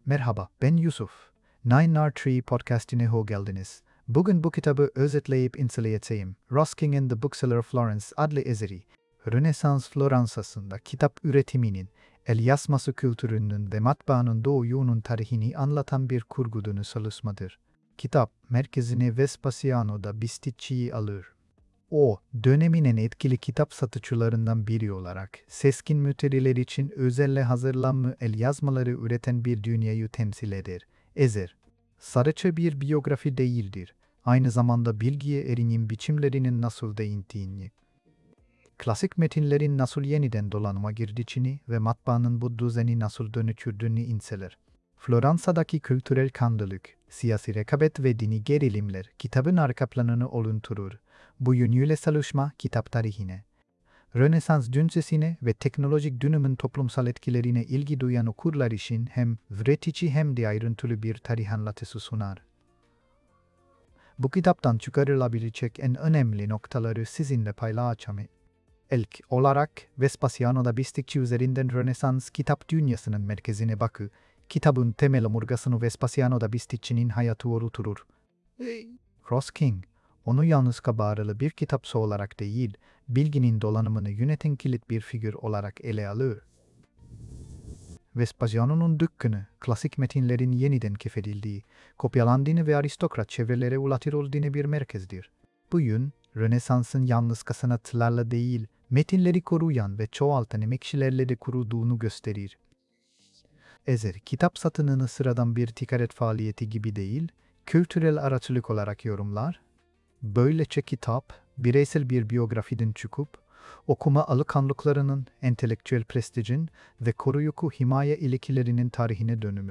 Merhaba, ben Yusuf. 9R3 podcastine hoş geldiniz. Bugün bu kitabı özetleyip inceleyeceğim. Rosking'in The Bookseller of Florence adlı eseri, Rönesans Floransa'sında kitap üretiminin, el yazması kültürünün ve matbaanın doğuyunun tarihini anlatan bir kurgudunu çalışmadır. Kitap, merkezine Vespasiano'da Bisticci'yi alır. O, dönemin en etkili kitap satıcılarından biri olarak, seçkin müşteriler için özelle hazırlanmış el yazmaları üreten bir dünyayı temsil eder. Ezer, sadece bir biyografi değildir, aynı zamanda bilgiye erinim biçimlerinin nasıl değindiğini, klasik metinlerin nasıl yeniden dolanıma girdiğini ve matbaanın bu düzeni nasıl dönüştürdüğünü inceler. Floransa'daki kültürel kanlılık, siyasi rekabet ve dini gerilimler kitabın arka planını oluşturur. Bu yönüyle çalışma kitap tarihine, Rönesans düşüncesine ve teknolojik dönümün toplumsal etkilerine ilgi duyan okurlar için hem üretici hem de ayrıntılı bir tarih anlatısı sunar. Bu kitaptan çıkarılabilecek en önemli noktaları sizinle paylaşacağım. İlk olarak Vespasiano'da Bisticci üzerinden Rönesans kitap dünyasının merkezine bakı, kitabın temel omurgasını Vespasiano'da Bisticci'nin hayatı oluşturur. Rosking, onu yalnız kabarılı bir kitapçı olarak değil, bilginin dolanımını yöneten kilit bir figür olarak ele alır. Vespasiano'nun dükkanı, klasik metinlerin yeniden keşfedildiği, kopyalandığını ve aristokrat çevrelere ulaştırıldığını bir merkezdir. Bu yön, Rönesans'ın yalnız sanatçılarla değil, metinleri koruyan ve çoğaltan emekçilerle de kurulduğunu gösterir. Ezer, kitap satınını sıradan bir ticaret faaliyeti gibi değil, kültürel araçlık olarak yorumlar. Böylece kitap, bireysel bir biyografiden çıkıp, okuma alışkanlıklarının, entelektüel prestijin ve koruyucu himaye ilişkilerinin tarihine dönümür.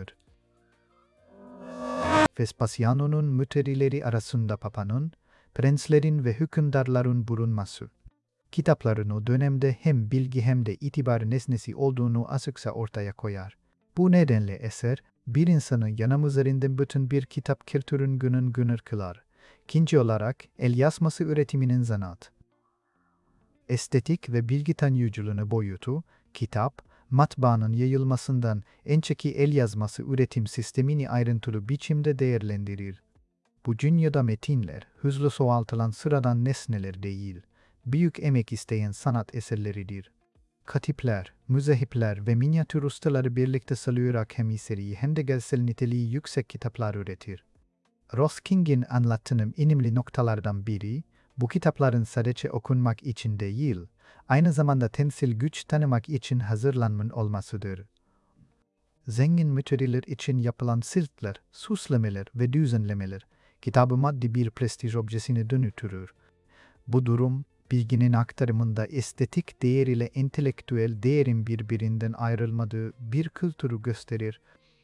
Vespasiano'nun müterileri arasında papanın, prenslerin ve hükümdarların bulunması, kitapların o dönemde hem bilgi hem de itibar nesnesi olduğunu açıkça ortaya koyar. Bu nedenle eser, bir insanı yanım üzerinden bütün bir kitap kültürün günür kılar. İkinci olarak, el yazması üretiminin zanaat. Estetik ve bilgi tanıyıcılığını boyutu, kitap, matbaanın yayılmasından önceki el yazması üretim sistemini ayrıntılı biçimde değerlendirir. Bu dünyada metinler, hızlı çoğaltılan sıradan nesneler değil, büyük emek isteyen sanat eserleridir. Katipler, müzehipler ve minyatür ustaları birlikte çalışarak hem içeriği hem de görsel niteliği yüksek kitaplar üretir. Rosking'in anlattığım önemli noktalardan biri, bu kitapların sadece okunmak için değil, aynı zamanda temsil güç tanımak için hazırlanmış olmasıdır. Zengin müşteriler için yapılan siltler, süslemeler ve düzenlemeler, kitabı maddi bir prestij objesine dönüştürür. Bu durum, bilginin aktarımında estetik değer ile entelektüel değerin birbirinden ayrılmadığı bir kültürü gösterir.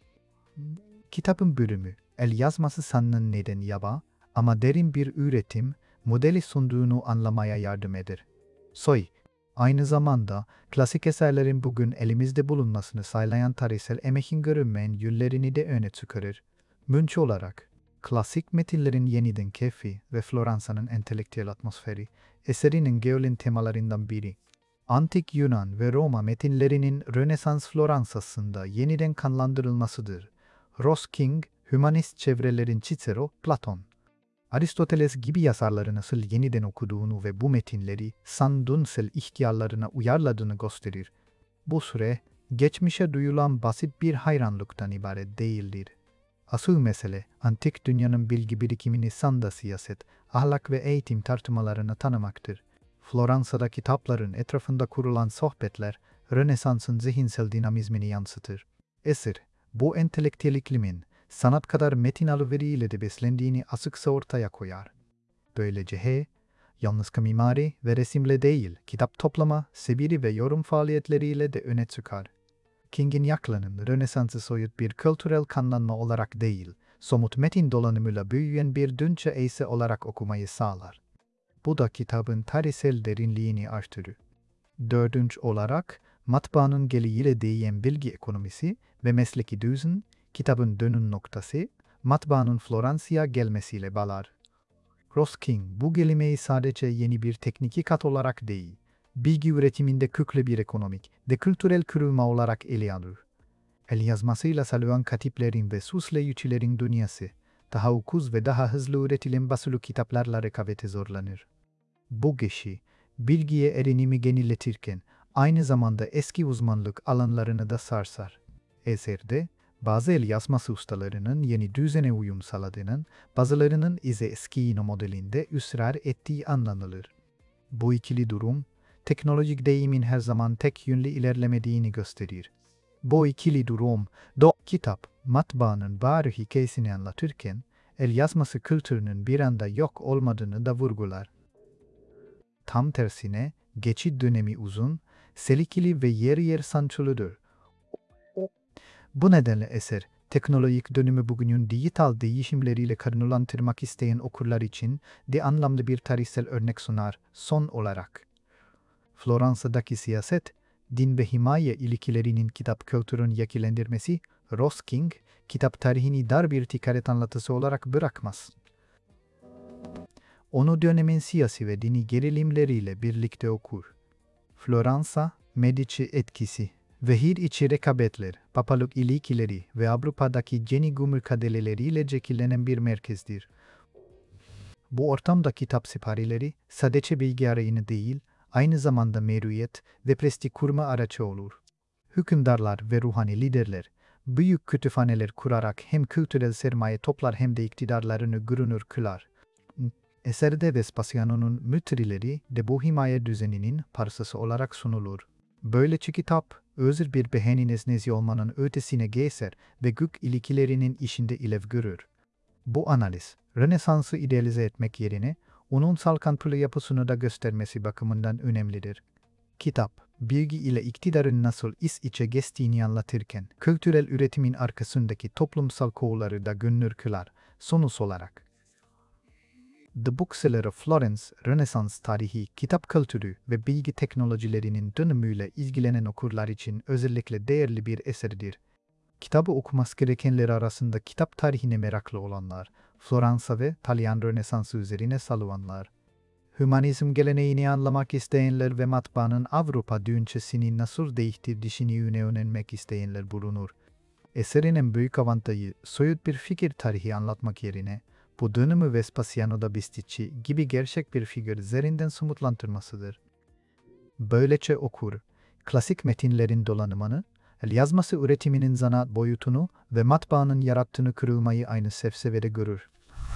Kitabın bölümü, el yazması sanının neden yaba ama derin bir üretim, modeli sunduğunu anlamaya yardım eder. Aynı zamanda klasik eserlerin bugün elimizde bulunmasını sağlayan tarihsel emeğin görünmeyen yönlerini de öne çıkarır. Münç olarak, klasik metinlerin yeniden keşfi ve Floransa'nın entelektüel atmosferi, eserinin geolin temalarından biri. Antik Yunan ve Roma metinlerinin Rönesans Floransa'sında yeniden kanlandırılmasıdır. Rosking, hümanist çevrelerin Cicero, Platon, Aristoteles gibi yazarları nasıl yeniden okuduğunu ve bu metinleri sandunsel ihtiyarlarına uyarladığını gösterir. Bu süre, geçmişe duyulan basit bir hayranlıktan ibaret değildir. Asıl mesele, antik dünyanın bilgi birikimini sanda siyaset, ahlak ve eğitim tartışmalarını tanımaktır. Floransa'da kitapların etrafında kurulan sohbetler, Rönesans'ın zihinsel dinamizmini yansıtır. Eser, bu entelektüel iklimin, sanat kadar metin alışverişiyle de beslendiğini açıkça ortaya koyar. Böylece yalnız mimari ve resimle değil, kitap toplama, sebiri ve yorum faaliyetleriyle de öne çıkar. King'in yaklanımı Rönesans'ı soyut bir kültürel kanlanma olarak değil, somut metin dolanımıyla büyüyen bir düşünce eğisi olarak okumayı sağlar. Bu da kitabın tarihsel derinliğini artırır. Dördüncü olarak, matbaanın geliğiyle değen bilgi ekonomisi ve mesleki düzen, kitabın dönüm noktası, matbaanın Floransa'ya gelmesiyle bağlar. Rosking bu gelimeyi sadece yeni bir teknik kat olarak değil, bilgi üretiminde köklü bir ekonomik ve kültürel kırılma olarak ele alır. El yazmasıyla salınan katiplerin ve süsleyicilerin dünyası, daha ucuz ve daha hızlı üretilen basılı kitaplarla rekabete zorlanır. Bu geçiş, bilgiye erinimi yeniletirken aynı zamanda eski uzmanlık alanlarını da sarsar. Eserde, bazı el yazması ustalarının yeni düzene uyum sağladığının, bazılarının ise eski Yino modelinde ısrar ettiği anlanılır. Bu ikili durum, teknolojik değimin her zaman tek yönlü ilerlemediğini gösterir. Bu ikili durum, kitap, matbaanın bari hikayesini anlatırken, el yazması kültürünün bir anda yok olmadığını da vurgular. Tam tersine, geçit dönemi uzun, selikili ve yer yer sancılıdır. Bu nedenle eser, teknolojik dönümü bugünün dijital değişimleriyle karşılaştırmak isteyen okurlar için de anlamlı bir tarihsel örnek sunar. Son olarak, Floransa'daki siyaset, din ve himaye ilişkilerinin kitap kültürünü yakilendirmesi, Ruskin, kitap tarihini dar bir tikaret anlatısı olarak bırakmaz. Onu dönemin siyasi ve dini gerilimleriyle birlikte okur. Floransa, Medici etkisi, şehir içi rekabetler, papalık ilişkileri ve Avrupa'daki yeni mücadeleleriyle şekillenen bir merkezdir. Bu ortamda kitap siparileri sadece bilgi arayını değil, aynı zamanda meruiyet ve prestij kurma araçı olur. Hükümdarlar ve ruhani liderler, büyük kütüphaneler kurarak hem kültürel sermaye toplar hem de iktidarlarını görünür kılar. Eserde Vespasiano'nun mütrileri de bu himaye düzeninin parçası olarak sunulur. Böylece kitap, özür bir beğeni nesnesi olmanın ötesine geçer ve gök ilişkilerinin içinde ilev görür. Bu analiz, Rönesans'ı idealize etmek yerine, onun salkantılı yapısını da göstermesi bakımından önemlidir. Kitap, bilgi ile iktidarın nasıl iç içe geçtiğini anlatırken, kültürel üretimin arkasındaki toplumsal kolları da görünür kılar. Sonuç olarak, The Bookseller of Florence, Rönesans tarihi, kitap kültürü ve bilgi teknolojilerinin dönümüyle ilgilenen okurlar için özellikle değerli bir eserdir. Kitabı okuması gerekenler arasında kitap tarihine meraklı olanlar, Floransa ve İtalyan Rönesansı üzerine salıvanlar, hümanizm geleneğini anlamak isteyenler ve matbaanın Avrupa düşüncesini nasıl değiştirdiğini öğrenmek isteyenler bulunur. Eserin en büyük avantajı, soyut bir fikir tarihi anlatmak yerine, bu dönümü Vespasiano'da Bisticci gibi gerçek bir figür üzerinden somutlandırmasıdır. Böylece okur, klasik metinlerin dolanımını, el yazması üretiminin zanaat boyutunu ve matbaanın yarattığını kırılmayı aynı sefsevede görür.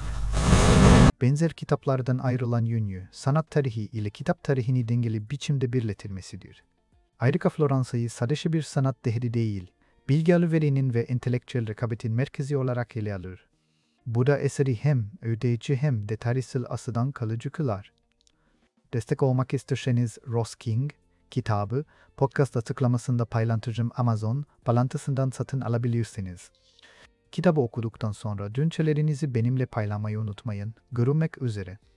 Benzer kitaplardan ayrılan yönü, sanat tarihi ile kitap tarihini dengeli biçimde birletilmesidir. Ayrıca Floransa'yı sadece bir sanat dehri değil, bilgi alışverişinin ve entelektüel rekabetin merkezi olarak ele alır. Bu da eseri hem ödeyici hem de tarihsel açıdan kalıcı kılar. Destek olmak isterseniz Ruskin kitabı podcast açıklamasında paylaşacağım Amazon bağlantısından satın alabilirsiniz. Kitabı okuduktan sonra düşüncelerinizi benimle paylaşmayı unutmayın. Görüşmek üzere.